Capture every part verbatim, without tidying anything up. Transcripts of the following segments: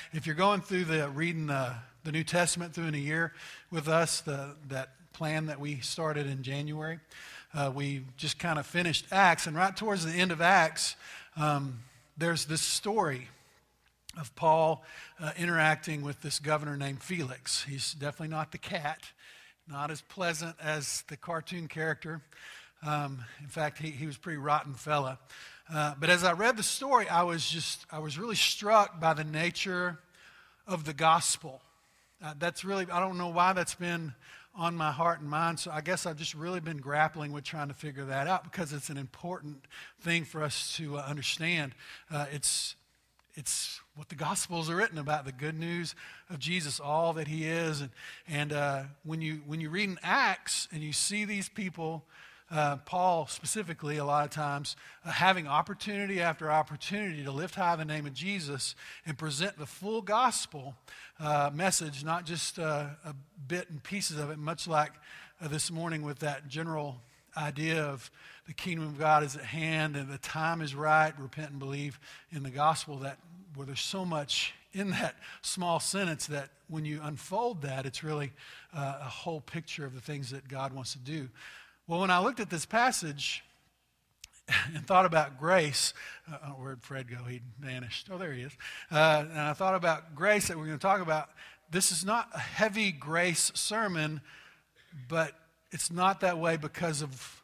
if you're going through the reading the, the New Testament through in a year with us, the, that plan that we started in January, uh, we just kind of finished Acts. And right towards the end of Acts, um, there's this story of Paul uh, interacting with this governor named Felix. He's definitely not the cat, not as pleasant as the cartoon character. Um, in fact, he, he was a pretty rotten fella. Uh, but as I read the story, I was just, I was really struck by the nature of the gospel. Uh, that's really, I don't know why that's been on my heart and mind, so I guess I've just really been grappling with trying to figure that out because it's an important thing for us to uh, understand. Uh, it's It's what the Gospels are written about, the good news of Jesus, all that he is. And, and uh, when you when you read in Acts and you see these people, uh, Paul specifically a lot of times, uh, having opportunity after opportunity to lift high the name of Jesus and present the full gospel uh, message, not just uh, a bit and pieces of it, much like uh, this morning with that general idea of the kingdom of God is at hand and the time is right, repent and believe in the gospel, that where there's so much in that small sentence that when you unfold that, it's really uh, a whole picture of the things that God wants to do. Well, when I looked at this passage and thought about grace, uh, oh, where'd Fred go? He vanished. Oh, there he is. Uh, and I thought about grace that we're going to talk about. This is not a heavy grace sermon, but it's not that way because of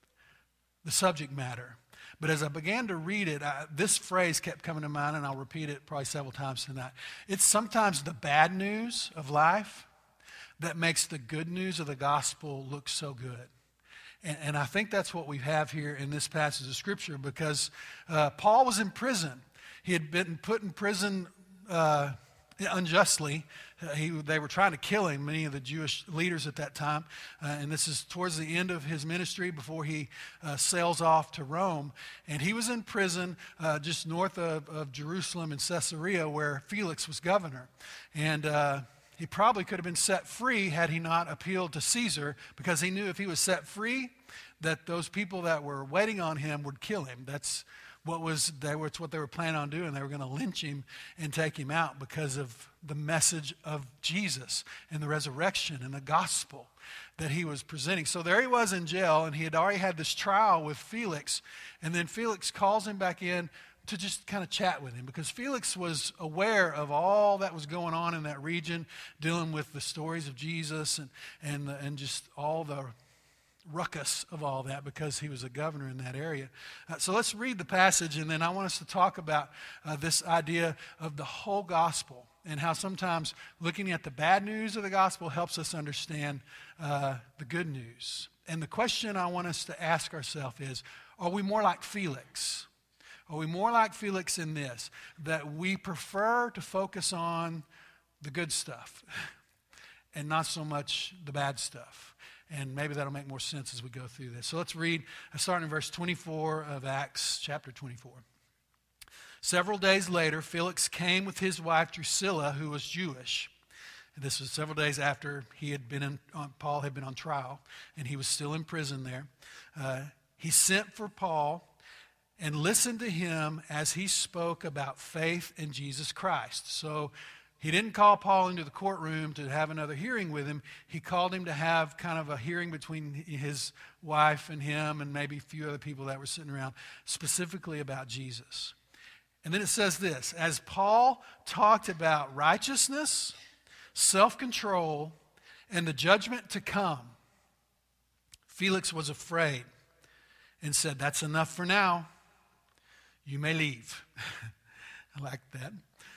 the subject matter. But as I began to read it, I, this phrase kept coming to mind, and I'll repeat it probably several times tonight. It's sometimes the bad news of life that makes the good news of the gospel look so good. And, and I think that's what we have here in this passage of Scripture, because uh, Paul was in prison. He had been put in prison uh, unjustly. Uh, he, they were trying to kill him, many of the Jewish leaders at that time. Uh, and this is towards the end of his ministry before he uh, sails off to Rome. And he was in prison uh, just north of, of Jerusalem in Caesarea, where Felix was governor. And uh, he probably could have been set free had he not appealed to Caesar, because he knew if he was set free, that those people that were waiting on him would kill him. That's what was they were, it's what they were planning on doing. They were going to lynch him and take him out because of the message of Jesus and the resurrection and the gospel that he was presenting. So there he was in jail, and he had already had this trial with Felix. And then Felix calls him back in to just kind of chat with him, because Felix was aware of all that was going on in that region, dealing with the stories of Jesus and and the, and just all the ruckus of all that, because he was a governor in that area. Uh, so let's read the passage, and then I want us to talk about uh, this idea of the whole gospel and how sometimes looking at the bad news of the gospel helps us understand uh, the good news. And the question I want us to ask ourselves is, are we more like Felix? Are we more like Felix in this, that we prefer to focus on the good stuff and not so much the bad stuff? And maybe that'll make more sense as we go through this. So let's read, starting in verse twenty-four of Acts chapter twenty-four. Several days later, Felix came with his wife Drusilla, who was Jewish. And this was several days after he had been in, uh, Paul had been on trial, and he was still in prison there. Uh, he sent for Paul and listened to him as he spoke about faith in Jesus Christ. So he didn't call Paul into the courtroom to have another hearing with him. He called him to have kind of a hearing between his wife and him and maybe a few other people that were sitting around, specifically about Jesus. And then it says this: as Paul talked about righteousness, self-control, and the judgment to come, Felix was afraid and said, "That's enough for now. You may leave." I like that.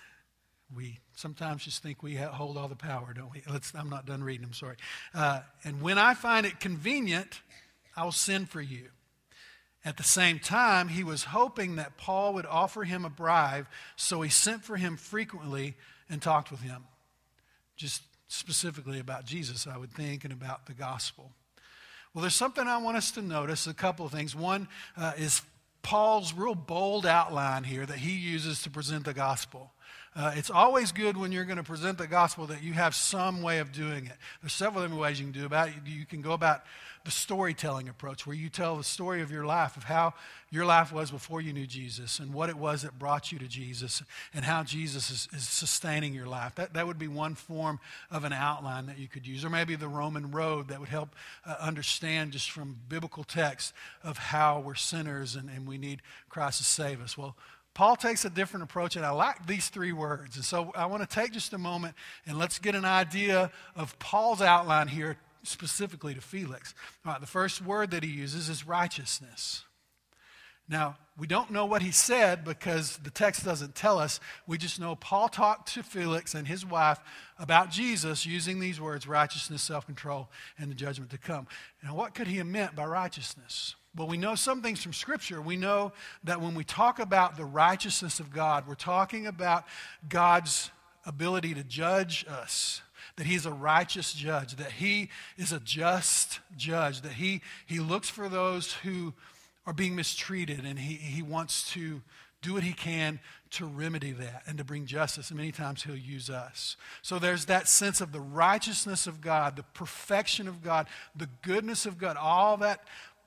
We sometimes just think we hold all the power, don't we? Let's, I'm not done reading, I'm sorry. Uh, and when I find it convenient, I will send for you. At the same time, he was hoping that Paul would offer him a bribe, so he sent for him frequently and talked with him. Just specifically about Jesus, I would think, and about the gospel. Well, there's something I want us to notice, a couple of things. One uh, is Paul's real bold outline here that he uses to present the gospel. Uh, it's always good when you're going to present the gospel that you have some way of doing it. There's several different ways you can do about it. You can go about the storytelling approach, where you tell the story of your life, of how your life was before you knew Jesus and what it was that brought you to Jesus and how Jesus is, is sustaining your life. That, that would be one form of an outline that you could use. Or maybe the Roman road that would help uh, understand just from biblical text of how we're sinners and, and we need Christ to save us. Well, Paul takes a different approach, and I like these three words. And so I want to take just a moment and let's get an idea of Paul's outline here, specifically to Felix. All right, the first word that he uses is righteousness. Now, we don't know what he said because the text doesn't tell us. We just know Paul talked to Felix and his wife about Jesus using these words, righteousness, self-control, and the judgment to come. Now, what could he have meant by righteousness? Well, we know some things from Scripture. We know that when we talk about the righteousness of God, we're talking about God's ability to judge us, that he's a righteous judge, that he is a just judge, that he, he looks for those who are being mistreated, and he, he wants to do what he can to remedy that and to bring justice. And many times he'll use us. So there's that sense of the righteousness of God, the perfection of God, the goodness of God, all that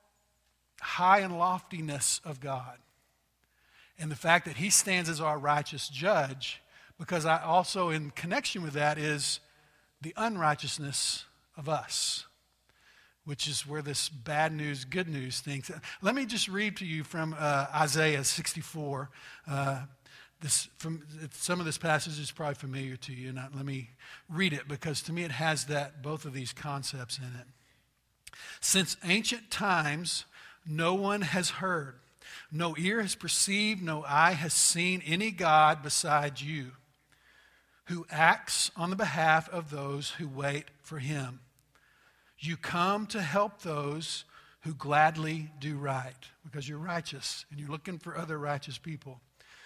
high and loftiness of God. And the fact that he stands as our righteous judge, because I also, in connection with that, is the unrighteousness of us, which is where this bad news, good news thing. Let me just read to you from uh, Isaiah sixty-four. Uh, this, from, some of this passage is probably familiar to you. And I, let me read it, because to me it has that both of these concepts in it. Since ancient times, no one has heard, no ear has perceived, no eye has seen any God besides you, who acts on the behalf of those who wait for him. You come to help those who gladly do right, because you're righteous and you're looking for other righteous people.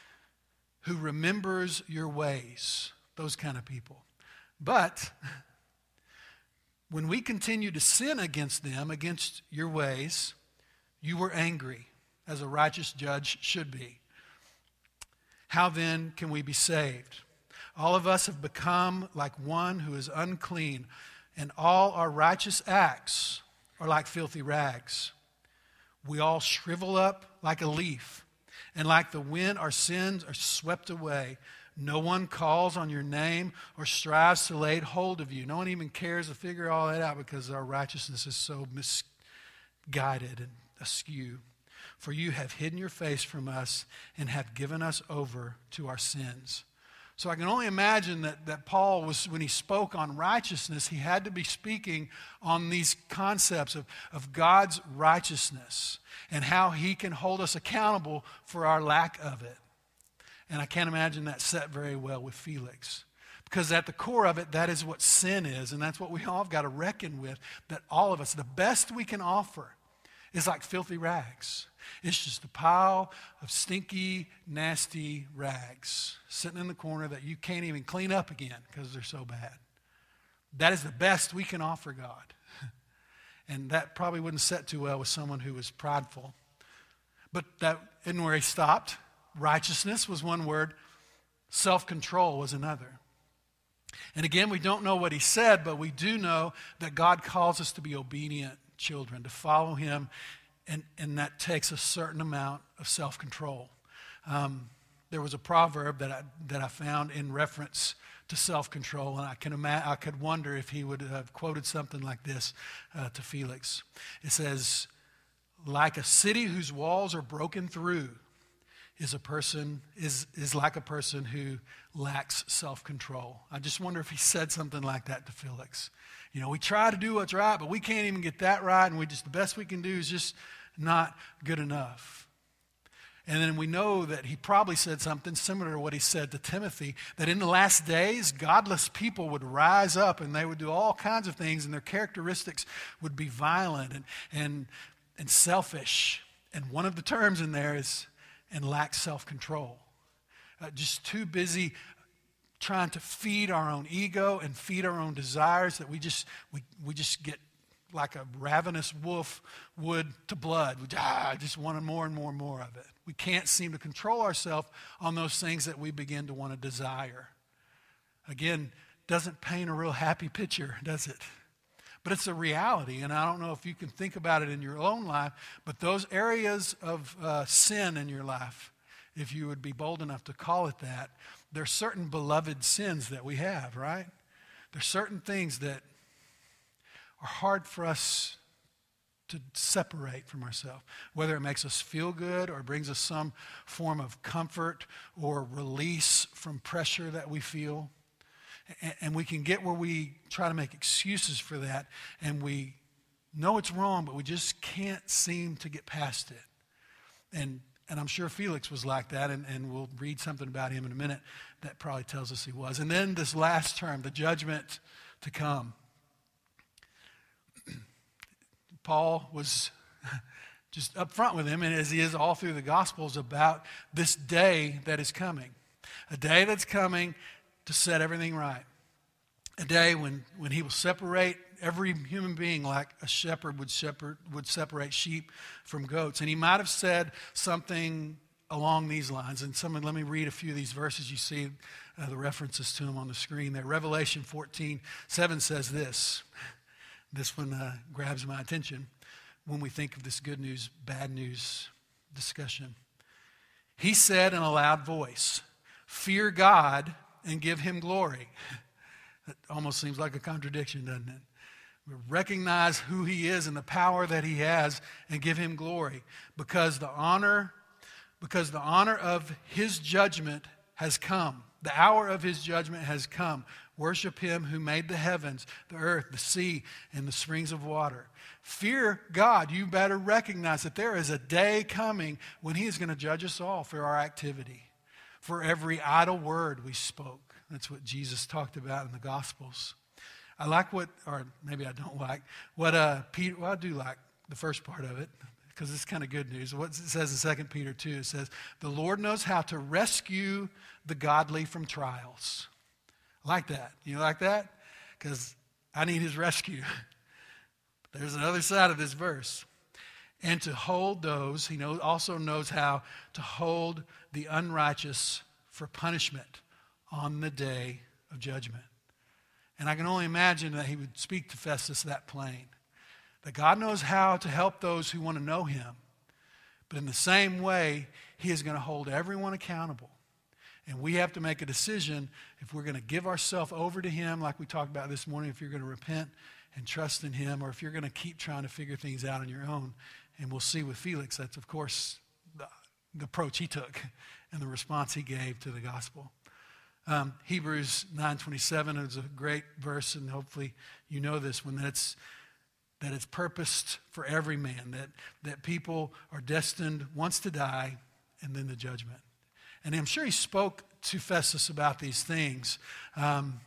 Who remembers your ways, those kind of people. But when we continue to sin against them, against your ways, you were angry, as a righteous judge should be. How then can we be saved? All of us have become like one who is unclean, and all our righteous acts are like filthy rags. We all shrivel up like a leaf, and like the wind, our sins are swept away. No one calls on your name or strives to lay hold of you. No one even cares to figure all that out, because our righteousness is so misguided and askew. For you have hidden your face from us and have given us over to our sins. So I can only imagine that, that Paul was, when he spoke on righteousness, he had to be speaking on these concepts of, of God's righteousness and how he can hold us accountable for our lack of it. And I can't imagine that set very well with Felix. Because at the core of it, that is what sin is, and that's what we all have got to reckon with, that all of us, the best we can offer is like filthy rags. It's just a pile of stinky, nasty rags sitting in the corner that you can't even clean up again because they're so bad. That is the best we can offer God. And that probably wouldn't set too well with someone who was prideful. But that isn't where he stopped. Righteousness was one word. Self-control was another. And again, we don't know what he said, but we do know that God calls us to be obedient children, to follow him, and, and that takes a certain amount of self-control. Um, there was a proverb that I, that I found in reference to self-control, and I can ima- I could wonder if he would have quoted something like this uh, to Felix. It says, like a city whose walls are broken through is a person is is like a person who lacks self-control. I just wonder if he said something like that to Felix. You know, we try to do what's right, but we can't even get that right, and we just the best we can do is just not good enough. And then we know that he probably said something similar to what he said to Timothy, that in the last days, godless people would rise up and they would do all kinds of things, and their characteristics would be violent and and, and selfish. And one of the terms in there is, and lack self-control. Uh, just too busy trying to feed our own ego and feed our own desires that we just we, we just get like a ravenous wolf would to blood. We ah, just wanted more and more and more of it. We can't seem to control ourselves on those things that we begin to want to desire. Again, doesn't paint a real happy picture, does it? But it's a reality, and I don't know if you can think about it in your own life, but those areas of uh, sin in your life, if you would be bold enough to call it that, there are certain beloved sins that we have, right? There's certain things that are hard for us to separate from ourselves, whether it makes us feel good or brings us some form of comfort or release from pressure that we feel. And we can get where we try to make excuses for that, and we know it's wrong, but we just can't seem to get past it. And and I'm sure Felix was like that, and, and we'll read something about him in a minute that probably tells us he was. And then this last term, the judgment to come. Paul was just up front with him, and as he is all through the Gospels, about this day that is coming. A day that's coming to set everything right. A day when, when he will separate every human being like a shepherd would shepherd would separate sheep from goats. And he might have said something along these lines. And someone, let me read a few of these verses. You see uh, the references to them on the screen there. Revelation fourteen seven says this. This one uh, grabs my attention when we think of this good news, bad news discussion. He said in a loud voice, "Fear God and give him glory." That almost seems like a contradiction, doesn't it? We recognize who he is and the power that he has and give him glory, because the honor, because the honor of his judgment has come. The hour of his judgment has come. Worship him who made the heavens, the earth, the sea, and the springs of water. Fear God. You better recognize that there is a day coming when he is going to judge us all for our activity, for every idle word we spoke. That's what Jesus talked about in the Gospels. I like what, or maybe I don't like, what uh, Peter, well, I do like the first part of it, because it's kind of good news. What it says in Second Peter two, it says, "The Lord knows how to rescue the godly from trials." I like that. You like that? Because I need his rescue. There's another side of this verse. "And to hold those," he knows, also knows how to hold the unrighteous for punishment on the day of judgment. And I can only imagine that he would speak to Festus that plain. That God knows how to help those who want to know him. But in the same way, he is going to hold everyone accountable. And we have to make a decision if we're going to give ourselves over to him, like we talked about this morning, if you're going to repent and trust in him, or if you're going to keep trying to figure things out on your own. And we'll see with Felix, that's of course the, the approach he took and the response he gave to the gospel. Um, Hebrews nine twenty-seven is a great verse, and hopefully you know this one, that it's, that it's purposed for every man, that, that people are destined once to die and then the judgment. And I'm sure he spoke to Festus about these things. Um,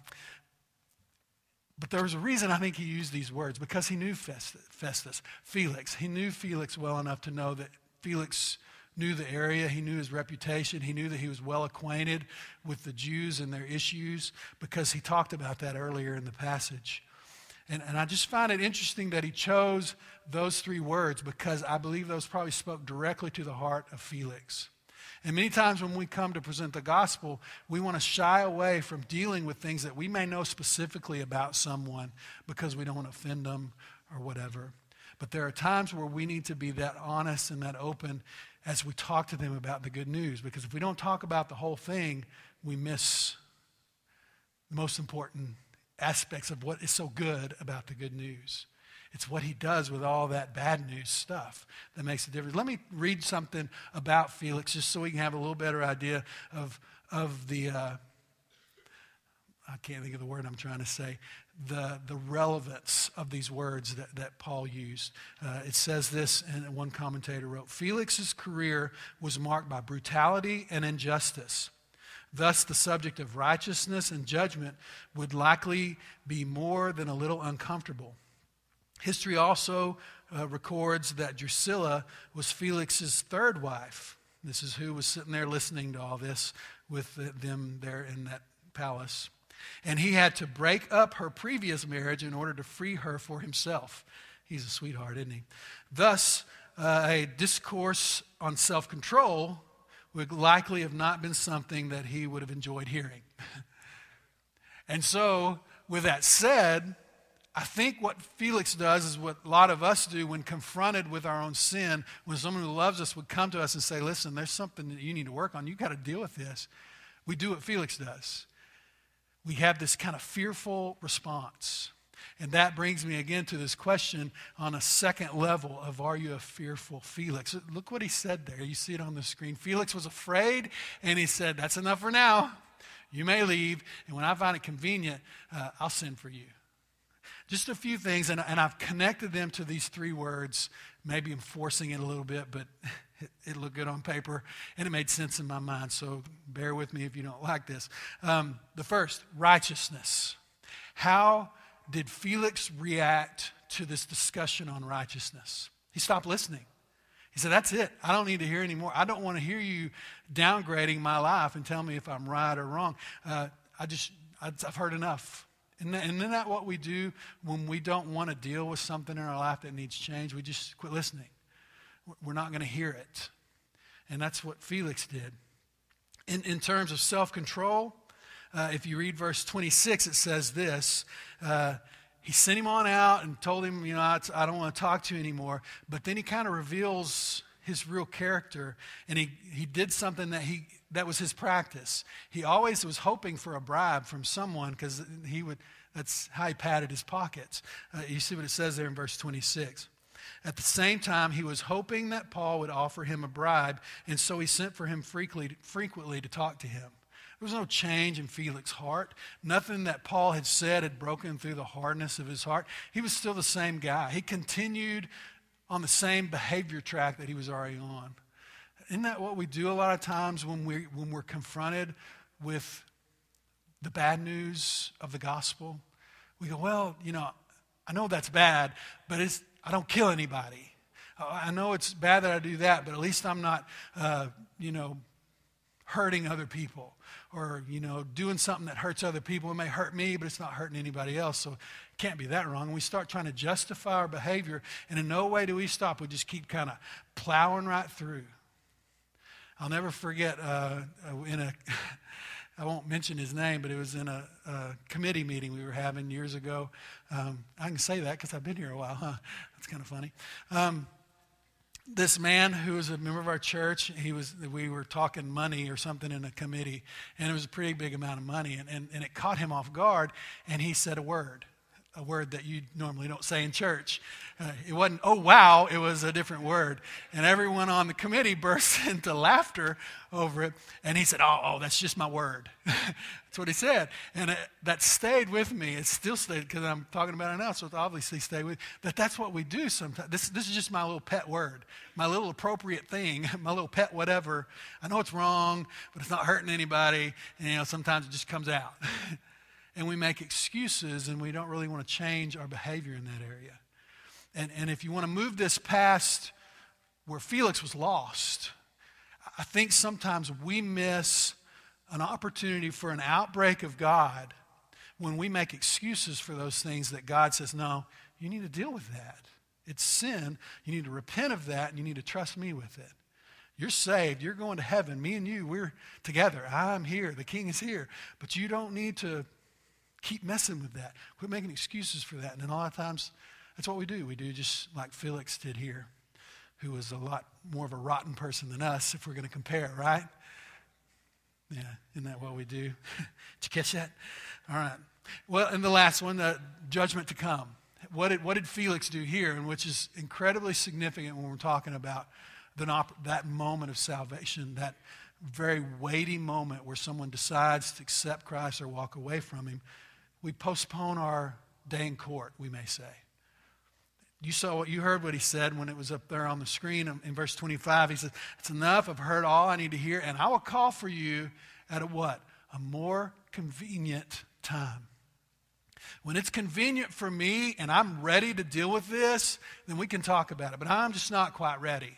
but there was a reason I think he used these words, because he knew Festus, Festus, Felix. He knew Felix well enough to know that Felix knew the area. He knew his reputation. He knew that he was well acquainted with the Jews and their issues, because he talked about that earlier in the passage. And, and I just find it interesting that he chose those three words, because I believe those probably spoke directly to the heart of Felix. And many times when we come to present the gospel, we want to shy away from dealing with things that we may know specifically about someone because we don't want to offend them or whatever. But there are times where we need to be that honest and that open as we talk to them about the good news. Because if we don't talk about the whole thing, we miss the most important aspects of what is so good about the good news. It's what he does with all that bad news stuff that makes a difference. Let me read something about Felix just so we can have a little better idea of, of the, uh, I can't think of the word I'm trying to say, the, the relevance of these words that, that Paul used. Uh, it says this, and one commentator wrote, "Felix's career was marked by brutality and injustice. Thus, the subject of righteousness and judgment would likely be more than a little uncomfortable. History also uh, records that Drusilla was Felix's third wife." This is who was sitting there listening to all this with the, them there in that palace. "And he had to break up her previous marriage in order to free her for himself." He's a sweetheart, isn't he? "Thus, uh, a discourse on self-control would likely have not been something that he would have enjoyed hearing. And so, with that said, I think what Felix does is what a lot of us do when confronted with our own sin. When someone who loves us would come to us and say, listen, there's something that you need to work on. You've got to deal with this. We do what Felix does. We have this kind of fearful response. And that brings me again to this question on a second level of, are you a fearful Felix? Look what he said there. You see it on the screen. Felix was afraid, and he said, that's enough for now. You may leave, and when I find it convenient, uh, I'll send for you. Just a few things, and, and I've connected them to these three words. Maybe I'm forcing it a little bit, but it, it looked good on paper, and it made sense in my mind, so bear with me if you don't like this. Um, the first, righteousness. How did Felix react to this discussion on righteousness? He stopped listening. He said, that's it. I don't need to hear anymore. I don't want to hear you downgrading my life and tell me if I'm right or wrong. Uh, I just, I've heard enough. And isn't that what we do when we don't want to deal with something in our life that needs change? We just quit listening. We're not going to hear it. And that's what Felix did. In, in terms of self-control, uh, if you read verse twenty-six, it says this. Uh, he sent him on out and told him, you know, I, I don't want to talk to you anymore. But then he kind of reveals his real character, and he, he did something that he that was his practice. He always was hoping for a bribe from someone because he would. That's how he padded his pockets. Uh, you see what it says there in verse twenty-six. At the same time, he was hoping that Paul would offer him a bribe, and so he sent for him frequently, frequently to talk to him. There was no change in Felix's heart. Nothing that Paul had said had broken through the hardness of his heart. He was still the same guy. He continued on the same behavior track that he was already on. Isn't that what we do a lot of times when, we, when we're confronted with the bad news of the gospel? We go, well, you know, I know that's bad, but it's, I don't kill anybody. I know it's bad that I do that, but at least I'm not, uh, you know, hurting other people, or, you know, doing something that hurts other people. It may hurt me, but it's not hurting anybody else, so it can't be that wrong. And we start trying to justify our behavior, and in no way do we stop. We just keep kind of plowing right through. I'll never forget uh, in a, I won't mention his name, but it was in a, a committee meeting we were having years ago. Um, I can say that because I've been here a while, huh? That's kind of funny. Um, This man who was a member of our church, he was. We were talking money or something in a committee, and it was a pretty big amount of money, and, and, and it caught him off guard, and he said a word, a word that you normally don't say in church. Uh, it wasn't, oh, wow, it was a different word. And everyone on the committee burst into laughter over it, and he said, oh, oh that's just my word. That's what he said. And it, that stayed with me. It still stayed because I'm talking about it now, so it obviously stayed with me. That that's what we do sometimes. This, this is just my little pet word, my little appropriate thing, my little pet whatever. I know it's wrong, but it's not hurting anybody. And, you know, sometimes it just comes out. And we make excuses, and we don't really want to change our behavior in that area. And, and if you want to move this past where Felix was lost, I think sometimes we miss an opportunity for an outbreak of God when we make excuses for those things that God says, no, you need to deal with that. It's sin. You need to repent of that, and you need to trust me with it. You're saved. You're going to heaven. Me and you, we're together. I'm here. The King is here. But you don't need to keep messing with that. Quit making excuses for that. And then a lot of times, that's what we do. We do just like Felix did here, who was a lot more of a rotten person than us, if we're going to compare, right? Yeah, isn't that what we do? Did you catch that? All right. Well, and the last one, the judgment to come. What did, what did Felix do here, and which is incredibly significant when we're talking about the, that moment of salvation, that very weighty moment where someone decides to accept Christ or walk away from him. We postpone our day in court, we may say. You saw what you heard what he said when it was up there on the screen in verse twenty-five. He said, it's enough. I've heard all I need to hear, and I will call for you at a what? A more convenient time. When it's convenient for me and I'm ready to deal with this, then we can talk about it. But I'm just not quite ready.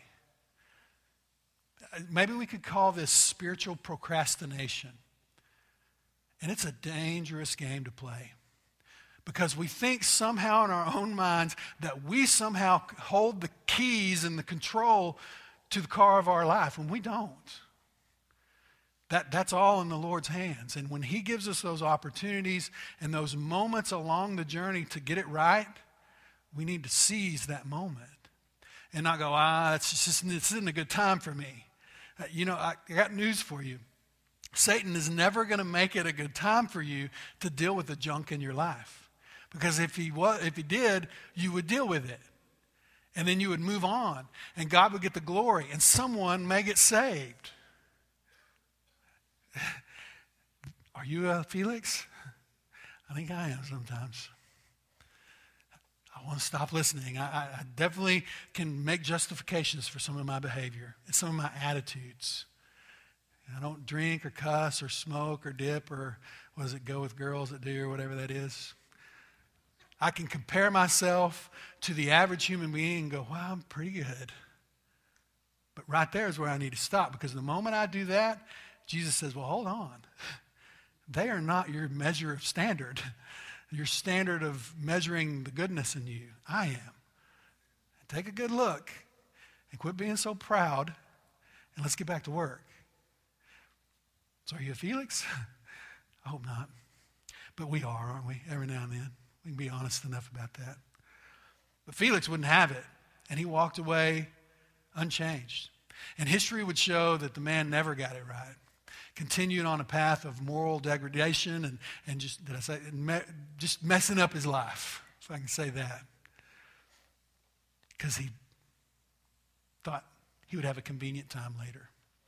Maybe we could call this spiritual procrastination. And it's a dangerous game to play. because we think somehow in our own minds that we somehow hold the keys and the control to the car of our life, when we don't. That, that's all in the Lord's hands. And when he gives us those opportunities and those moments along the journey to get it right, we need to seize that moment and not go, ah, it's just, this isn't a good time for me. Uh, you know, I, I got news for you. Satan is never going to make it a good time for you to deal with the junk in your life. Because if he was, if he did, you would deal with it. And then you would move on. And God would get the glory. And someone may get saved. Are you a Felix? I think I am sometimes. I want to stop listening. I, I definitely can make justifications for some of my behavior and some of my attitudes. I don't drink or cuss or smoke or dip or, what does it, go with girls that do or whatever that is. I can compare myself to the average human being and go, wow, I'm pretty good. But right there is where I need to stop, because the moment I do that, Jesus says, well, hold on. They are not your measure of standard, your standard of measuring the goodness in you. I am. Take a good look and quit being so proud, and let's get back to work. So are you a Felix? I hope not. But we are, aren't we? Every now and then. We can be honest enough about that. But Felix wouldn't have it, and he walked away unchanged. And history would show that the man never got it right. Continued on a path of moral degradation and, and just, did I say, me, just messing up his life, if I can say that. Because he thought he would have a convenient time later.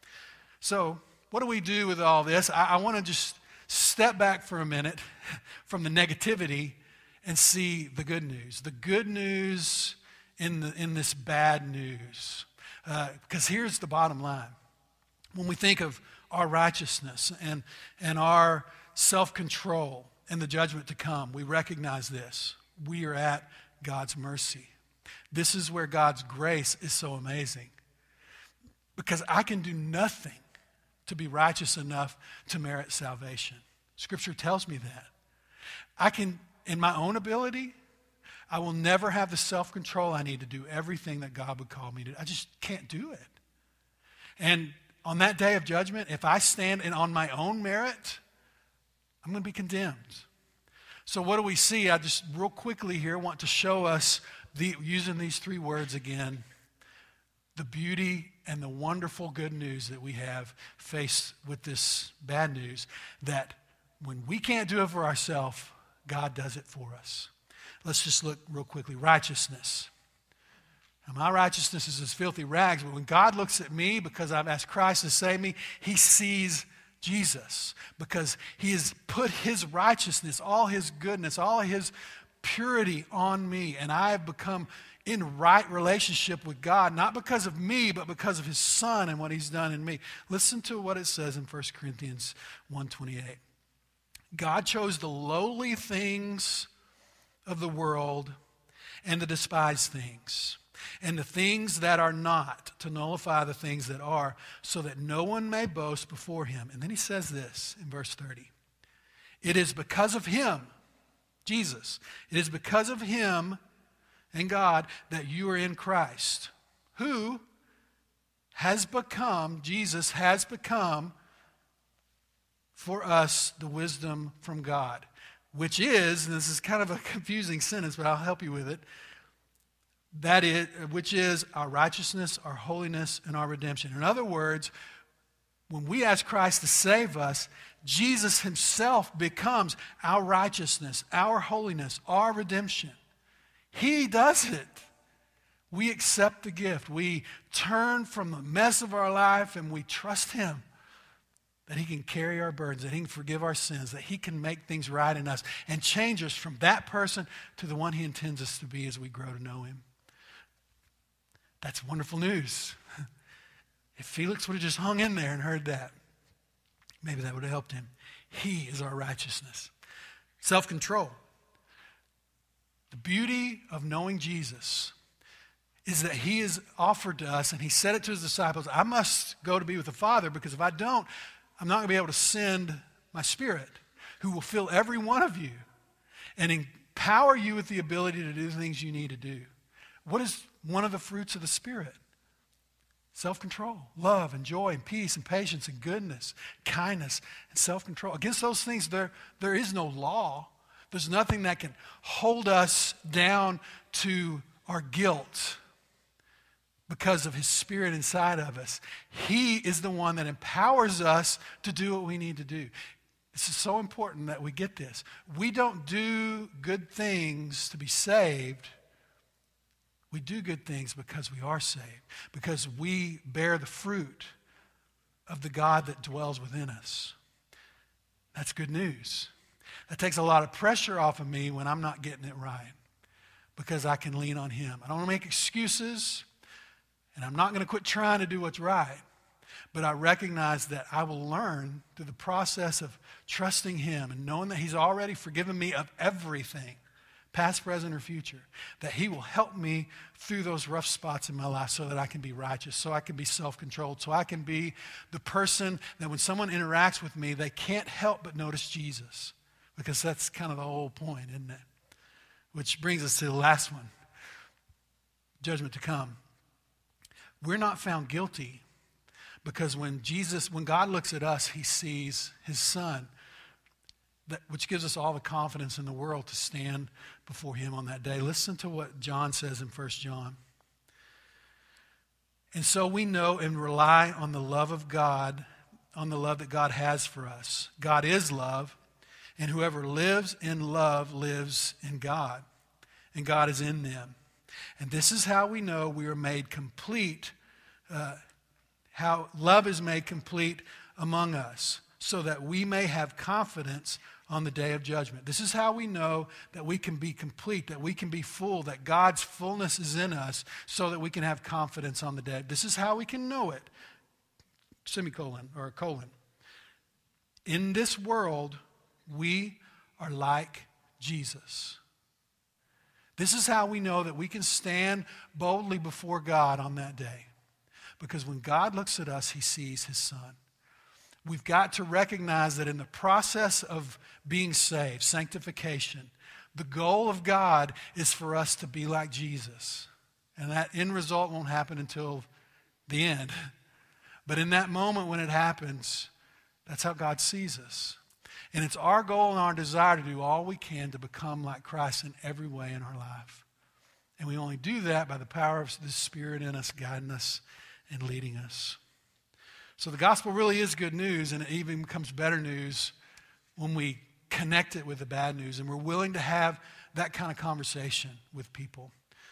So, what do we do with all this? I, I want to just step back for a minute from the negativity and see the good news. The good news in, the, in this bad news. Uh, because here's the bottom line. When we think of our righteousness and, and our self-control and the judgment to come, we recognize this. We are at God's mercy. This is where God's grace is so amazing. Because I can do nothing to be righteous enough to merit salvation. Scripture tells me that. I can, in my own ability, I will never have the self-control I need to do everything that God would call me to do. I just can't do it. And on that day of judgment, if I stand in on my own merit, I'm going to be condemned. So what do we see? I just real quickly here want to show us, the, using these three words again, the beauty and the wonderful good news that we have faced with this bad news, that when we can't do it for ourselves, God does it for us. Let's just look real quickly. Righteousness. Now, my righteousness is as filthy rags, but when God looks at me because I've asked Christ to save me, he sees Jesus, because he has put his righteousness, all his goodness, all his purity on me, and I have become in right relationship with God, not because of me, but because of his Son and what he's done in me. Listen to what it says in First Corinthians one twenty-eight. God chose the lowly things of the world and the despised things, and the things that are not, to nullify the things that are, so that no one may boast before him. And then he says this in verse thirty. It is because of him, Jesus, it is because of him and God that you are in Christ, who has become, Jesus has become for us the wisdom from God, which is, and this is kind of a confusing sentence, but I'll help you with it, that is, which is our righteousness, our holiness, and our redemption. In other words, when we ask Christ to save us, Jesus himself becomes our righteousness, our holiness, our redemption. He does it. We accept the gift. We turn from the mess of our life and we trust him that he can carry our burdens, that he can forgive our sins, that he can make things right in us and change us from that person to the one he intends us to be as we grow to know him. That's wonderful news. If Felix would have just hung in there and heard that, maybe that would have helped him. He is our righteousness. Self-control. The beauty of knowing Jesus is that he is offered to us, and he said it to his disciples, I must go to be with the Father, because if I don't, I'm not going to be able to send my Spirit, who will fill every one of you and in, empower you with the ability to do the things you need to do. What is one of the fruits of the Spirit? Self-control, love and joy and peace and patience and goodness, kindness and self-control. Against those things, there, there is no law. There's nothing that can hold us down to our guilt because of his Spirit inside of us. He is the one that empowers us to do what we need to do. This is so important that we get this. We don't do good things to be saved. We do good things because we are saved, because we bear the fruit of the God that dwells within us. That's good news. That takes a lot of pressure off of me when I'm not getting it right, because I can lean on him. I don't want to make excuses, and I'm not going to quit trying to do what's right, but I recognize that I will learn through the process of trusting him and knowing that he's already forgiven me of everything, past, present, or future, that he will help me through those rough spots in my life so that I can be righteous, so I can be self-controlled, so I can be the person that when someone interacts with me, they can't help but notice Jesus, because that's kind of the whole point, isn't it? Which brings us to the last one, judgment to come. We're not found guilty because when Jesus, when God looks at us, he sees his Son, that, which gives us all the confidence in the world to stand before him on that day. Listen to what John says in First John. And so we know and rely on the love of God, on the love that God has for us. God is love, and whoever lives in love lives in God, and God is in them. And this is how we know we are made complete, uh, how love is made complete among us, so that we may have confidence on the day of judgment. This is how we know that we can be complete, that we can be full, that God's fullness is in us, so that we can have confidence on the day. This is how we can know it, semicolon or colon. In this world, we are like Jesus. This is how we know that we can stand boldly before God on that day. Because when God looks at us, he sees his Son. We've got to recognize that in the process of being saved, sanctification, the goal of God is for us to be like Jesus. And that end result won't happen until the end. But in that moment when it happens, that's how God sees us. And it's our goal and our desire to do all we can to become like Christ in every way in our life. And we only do that by the power of the Spirit in us, guiding us and leading us. So the gospel really is good news, and it even becomes better news when we connect it with the bad news, and we're willing to have that kind of conversation with people.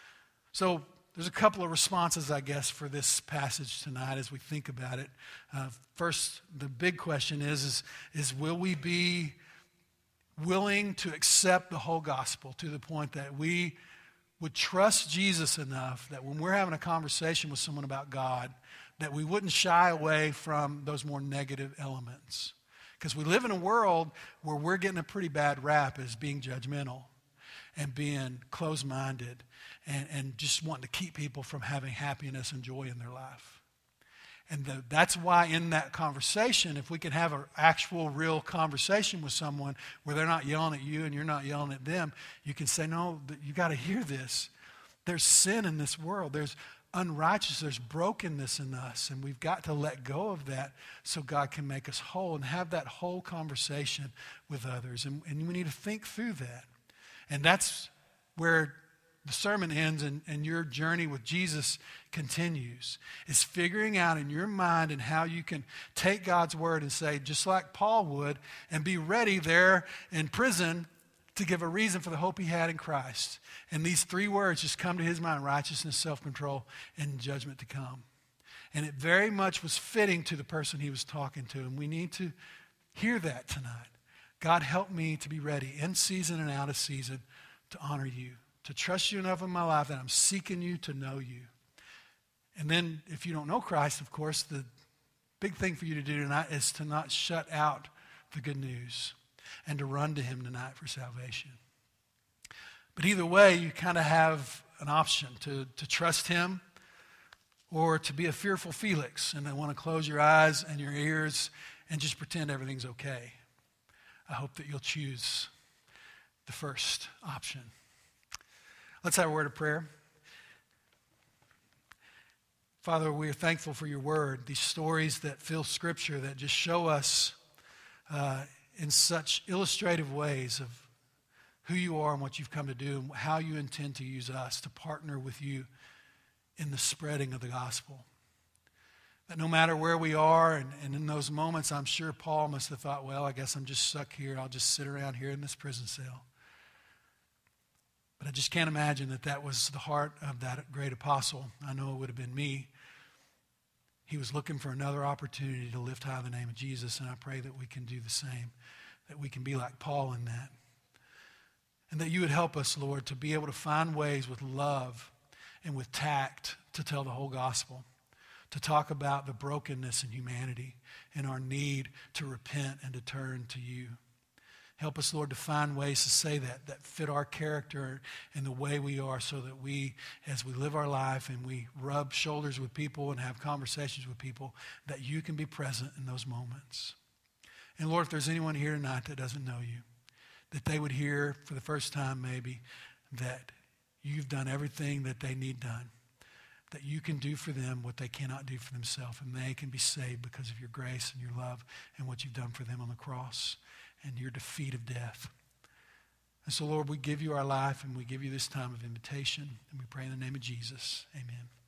So there's a couple of responses, I guess, for this passage tonight as we think about it. Uh, first, the big question is, is, is will we be willing to accept the whole gospel to the point that we would trust Jesus enough that when we're having a conversation with someone about God, that we wouldn't shy away from those more negative elements. Because we live in a world where we're getting a pretty bad rap as being judgmental and being closed-minded and, and just wanting to keep people from having happiness and joy in their life. And the, that's why in that conversation, if we can have an actual, real conversation with someone where they're not yelling at you and you're not yelling at them, you can say, no, you got to hear this. There's sin in this world. There's unrighteous, there's brokenness in us, and we've got to let go of that so God can make us whole and have that whole conversation with others. And, and we need to think through that. And that's where the sermon ends and, and your journey with Jesus continues, is figuring out in your mind and how you can take God's word and say, just like Paul would, and be ready there in prison to give a reason for the hope he had in Christ. And these three words just come to his mind: righteousness, self-control, and judgment to come. And it very much was fitting to the person he was talking to. And we need to hear that tonight. God, help me to be ready in season and out of season to honor you, to trust you enough in my life that I'm seeking you to know you. And then if you don't know Christ, of course, the big thing for you to do tonight is to not shut out the good news and to run to him tonight for salvation. But either way, you kind of have an option to, to trust him or to be a fearful Felix and then want to close your eyes and your ears and just pretend everything's okay. I hope that you'll choose the first option. Let's have a word of prayer. Father, we are thankful for your word, these stories that fill Scripture that just show us uh, in such illustrative ways of who you are and what you've come to do and how you intend to use us to partner with you in the spreading of the gospel. That no matter where we are, and, and in those moments, I'm sure Paul must have thought, well, I guess I'm just stuck here. I'll just sit around here in this prison cell. But I just can't imagine that that was the heart of that great apostle. I know it would have been me. He was looking for another opportunity to lift high the name of Jesus, and I pray that we can do the same, that we can be like Paul in that. And that you would help us, Lord, to be able to find ways with love and with tact to tell the whole gospel, to talk about the brokenness in humanity and our need to repent and to turn to you. Help us, Lord, to find ways to say that, that fit our character and the way we are, so that we, as we live our life and we rub shoulders with people and have conversations with people, that you can be present in those moments. And Lord, if there's anyone here tonight that doesn't know you, that they would hear for the first time maybe that you've done everything that they need done, that you can do for them what they cannot do for themselves, and they can be saved because of your grace and your love and what you've done for them on the cross and your defeat of death. And so, Lord, we give you our life and we give you this time of invitation, and we pray in the name of Jesus. Amen.